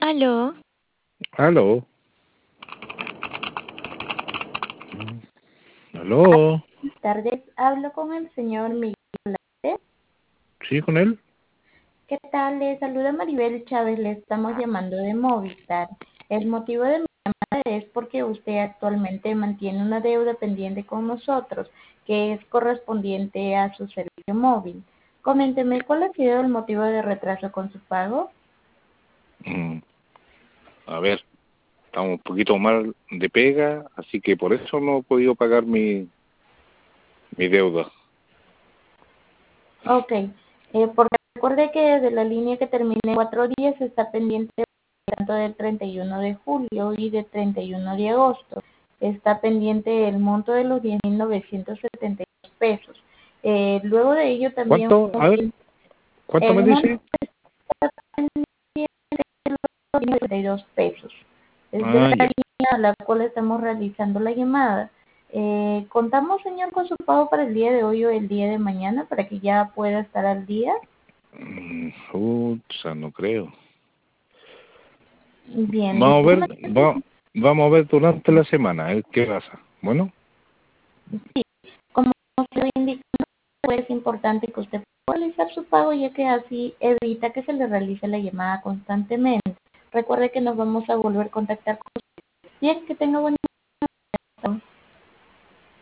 Aló, Aló, aló, Buenas tardes, hablo con el señor Miguel. ¿sí con él? ¿Qué tal? Le saluda Maribel Chávez, le estamos llamando de Movistar. El motivo de mi llamada es porque usted actualmente mantiene una deuda pendiente con nosotros, que es correspondiente a su servicio móvil. Coménteme, ¿cuál ha sido el motivo de retraso con su pago? Mm, A ver, estamos un poquito mal de pega, así que por eso no he podido pagar mi deuda. Ok, porque recuerde que de la línea que termina en 4 días está pendiente tanto del 31 de julio y del 31 de agosto. Está pendiente el monto de los 10.972 pesos. Luego de ello también ¿Cuánto? A ver, ¿cuánto me el monto dice? está pendiente de los 10.972 pesos. Es de Ah, la ya. línea a la cual estamos realizando la llamada. ¿Contamos, señor, con su pago para el día de hoy o el día de mañana para que ya pueda estar al día? No creo. Bien, Vamos a ver, déjeme. vamos a ver durante la semana, a ver qué pasa. Bueno, Sí, como se lo indica, es importante que usted pueda realizar su pago, ya que así evita que se le realice la llamada constantemente. Recuerde que nos vamos a volver a contactar con usted. Bien, que tenga buen